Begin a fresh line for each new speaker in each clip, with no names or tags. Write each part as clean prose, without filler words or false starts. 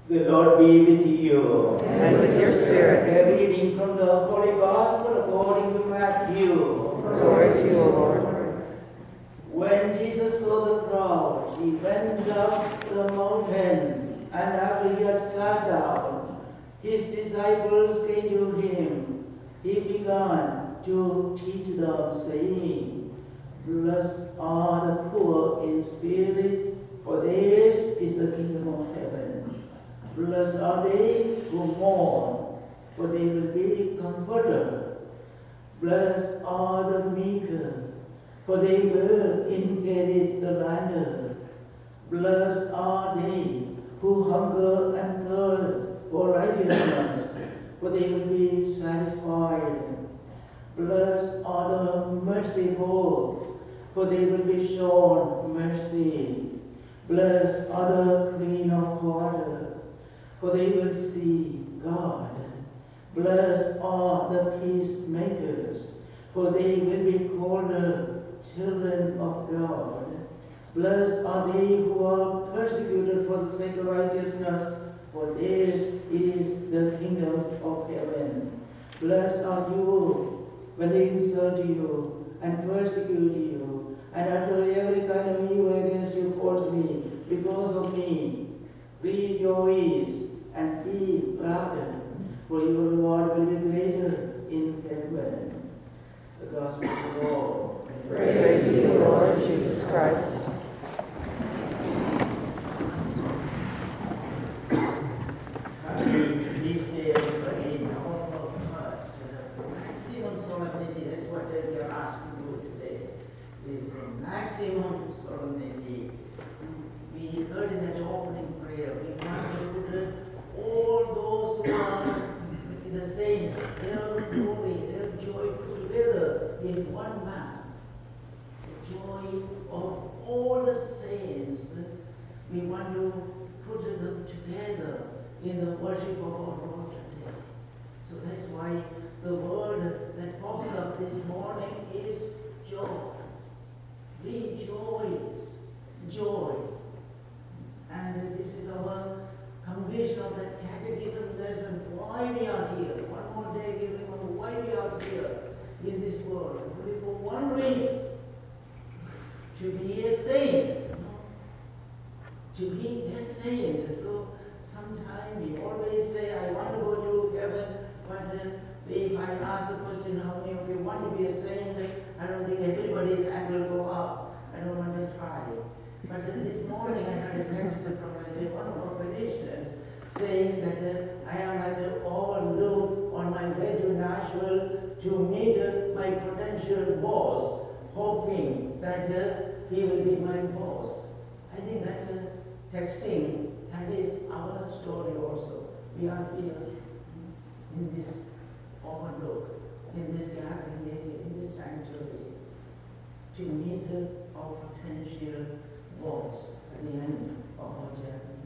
The Lord be with you.
And with your spirit.
A reading from the Holy Gospel according to Matthew.
Glory to you, O Lord.
When Jesus saw the crowds, he went up the mountain, and after he had sat down, his disciples came to him. He began to teach them, saying, "Blessed are the poor in spirit, for theirs is the kingdom of heaven. Blessed are they who mourn, for they will be comforted. Blessed are the meek, for they will inherit the land. Blessed are they who hunger and thirst for righteousness, for they will be satisfied. Blessed are the merciful, for they will be shown mercy. Blessed are the clean of heart, for they will see God. Blessed are the peacemakers, for they will be called children of God. Blessed are they who are persecuted for the sake of righteousness, for theirs it is the kingdom of heaven. Blessed are you when they insult you and persecute you, and utter every kind of evil against you falsely because of me. Rejoice and be glad, for your reward will be greater in heaven." The Gospel of the Lord.
Praise to you, Lord Jesus Christ.
Please stay everybody in all first. Maximum solemnity, that's what we are asked to do today. The maximum solemnity. We heard in that opening prayer, we want to put all those who are in the saints, their glory, their joy put together in one mass. The joy of all the saints, we want to put them together in the worship of our Lord today. So that's why the word that pops up this morning is joy. Rejoice. Joy. And this is our completion of that catechism lesson. Why we are here. One more day we remember why we are here in this world. Only for one reason. To be a saint. To be a saint. So sometimes we always say, I want to go to heaven, but if I ask the question, how many of you want to be a saint? I don't think everybody's hand will go up. I don't want to try. But this morning I had a text from one of our parishioners saying that I am at an overlook on my way to Nashville to meet my potential boss, hoping that he will be my boss. I think that texting, that is our story also. We are here in this overlook, in this gathering area, in this sanctuary, to meet our potential boss at the end of our journey.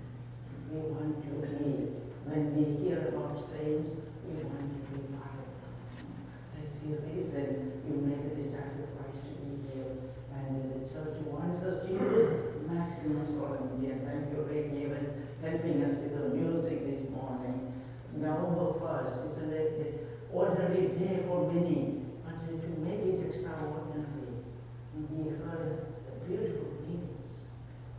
We want to be, when we hear about saints, we want to be part of them. That's the reason you make this sacrifice to be here. And the church wants us to use maximum solemnity. And thank you, Ray, even helping us with the music this morning. November 1st is an ordinary day for many, but to make it extraordinary, we heard the beautiful readings,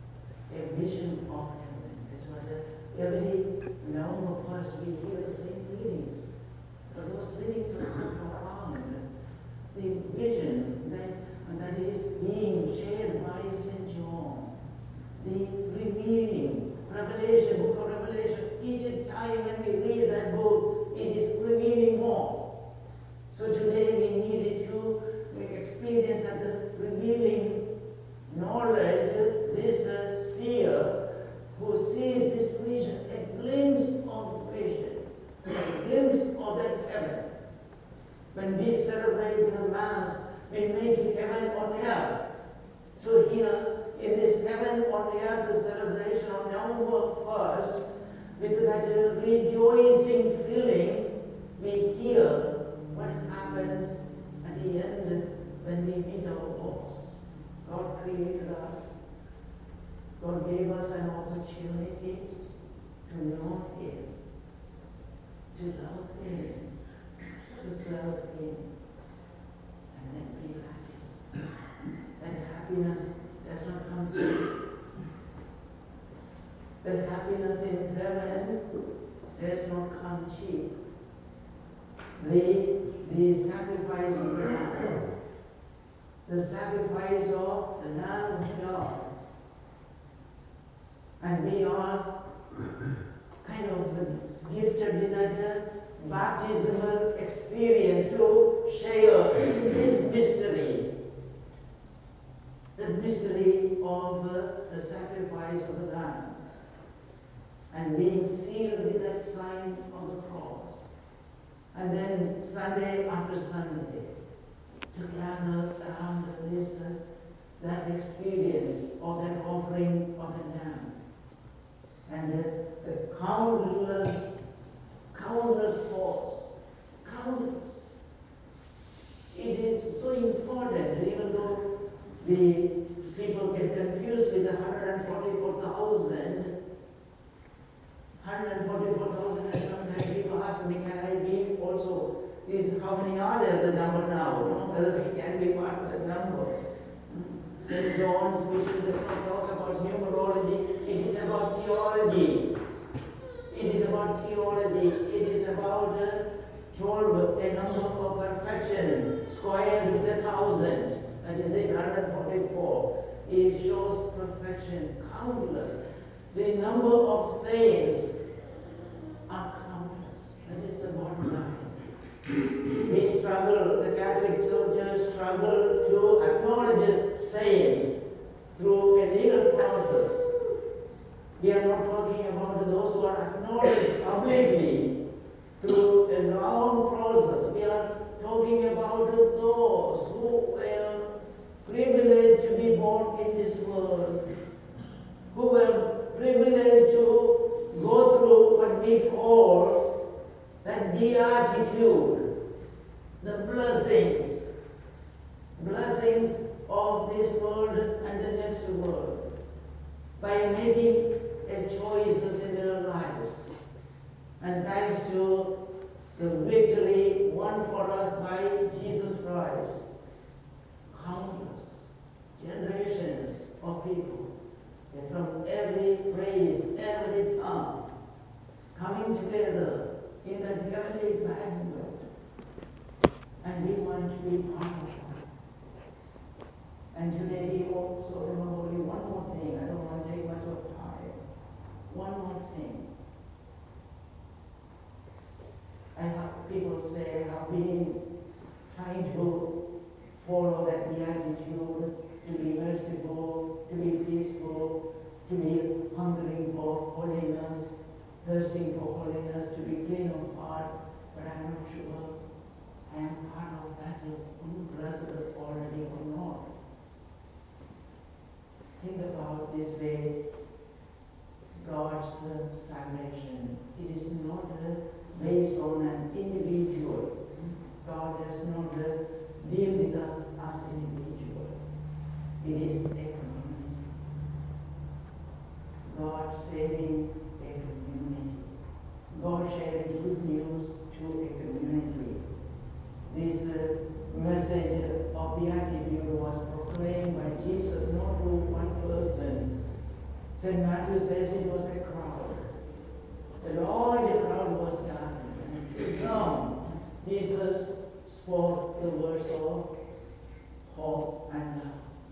a vision of heaven. That's what every November 1st we hear the same readings. But those readings are so profound. The vision that is being shared by St. John, the revealing, Revelation, book of Revelation, each time when we read that book, it is revealing more. So today we needed to experience that revealing knowledge, this seer who sees this vision, a glimpse of vision, a glimpse of that heaven. When we celebrate the Mass, we make it heaven on earth. So here, in this heaven on earth, the celebration on November 1st, with that rejoicing feeling, we hear what happens at the end when we meet our boss. God created us. God gave us an opportunity to The happiness in heaven does not come cheap. The sacrifice of the Lamb, the sacrifice of the Lamb of God. And we are kind of gifted with that baptismal experience to share in this mystery. The mystery of the sacrifice of the Lamb. And being sealed with that sign of the cross. And then Sunday after Sunday, to gather around this, that experience of that offering of the Lamb. And the countless force, countless. It is so important, even though the people get confused with the 144,000, and sometimes people ask me, can I be also, how many are there, the number now? Whether we can be part of that number. St. John's, which does not talk about numerology, it is about theology. It is about theology. It is about 12, a number of perfection, squared with 1,000. That is it, 144. It shows perfection, countless. The number of saints are countless. That is the bottom line. We struggle, the Catholic Church struggle to acknowledge saints through a legal process. We are not talking about those who are acknowledged publicly through a long process. We are talking about those who were privileged to be born in this world, who were privileged to go through what we call that beatitude, the blessings of this world and the next world, by making choices in their lives. And thanks to the victory won for us by Jesus Christ, countless generations of people from every race, every tongue, coming together in that heavenly banquet. And we want to be part of it. And today we also remember only one more thing. I don't want to take much of time. One more thing. I have people say I have been trying to follow that beatitude, to be merciful, to be peaceful, to be hungering for holiness, thirsting for holiness, to be clean of heart, but I'm not sure I am part of that blessed already or not. Think about this way, God's salvation. It is not based on an individual. God does not deal with us as individual. It is a community. God saving a community. God sharing good news to a community. This message of beatitude was proclaimed by Jesus, not to one person. St. Matthew says it was a crowd. A large crowd was gathered. And to them, Jesus spoke the words of hope and love.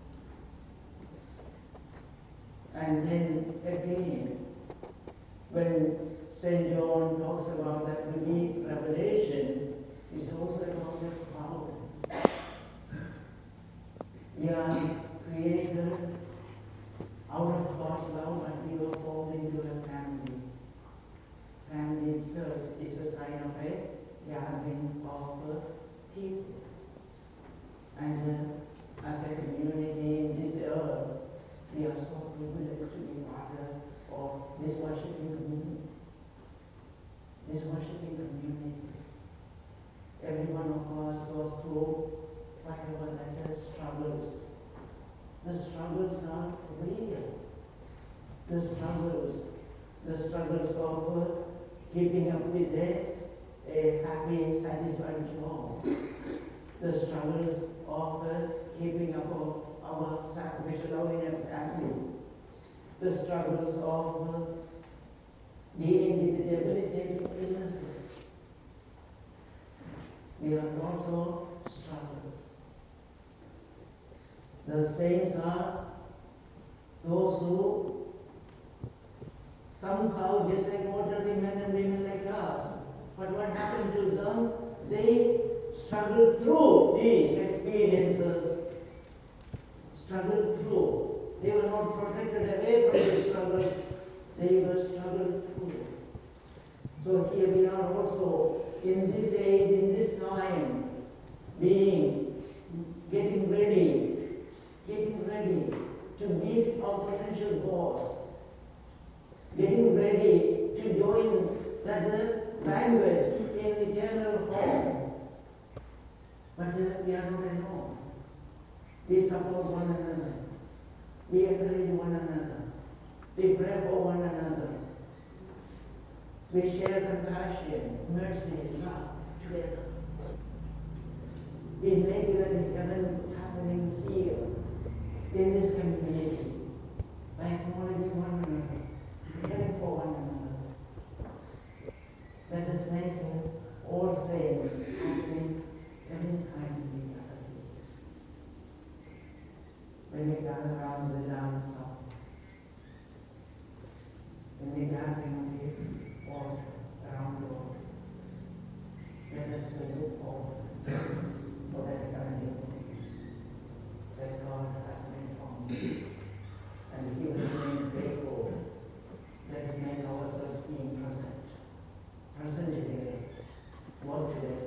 And then again, when St. John talks about that unique revelation, it's also about the crowd. We are created out of God's love, and we were formed into a family. Family itself is a sign of a gathering of people. And as a community in this earth, we are so privileged to be part of this worshiping community. This worshiping community. Every one of us goes through whatever that struggles. The struggles are real. The struggles of keeping up with a happy, satisfied job. The struggles of keeping up our sacrificial love in a family. the struggles of dealing with debilitating illnesses. We have also struggles. The saints are those who somehow, just like ordinary men and women like us, but what happened to them? They struggled through these experiences, struggled through. They were not protected away from the struggles, they were struggled through. So here we are also in this age, in this time, getting ready to meet our potential boss, getting ready to join that banquet in eternal home. But we are not alone. We support one another. We encourage one another. We pray for one another. We share compassion, mercy, love together. We make that heaven happening here in this community by acknowledging one another, caring for one another. Let us make all saints happening every time we gather here. When we gather around the Lamb's song, when we gather in the altar, around the altar, let us look forward for that coming that God has made promises. And He will remain faithful. Let us make ourselves being present today, work today,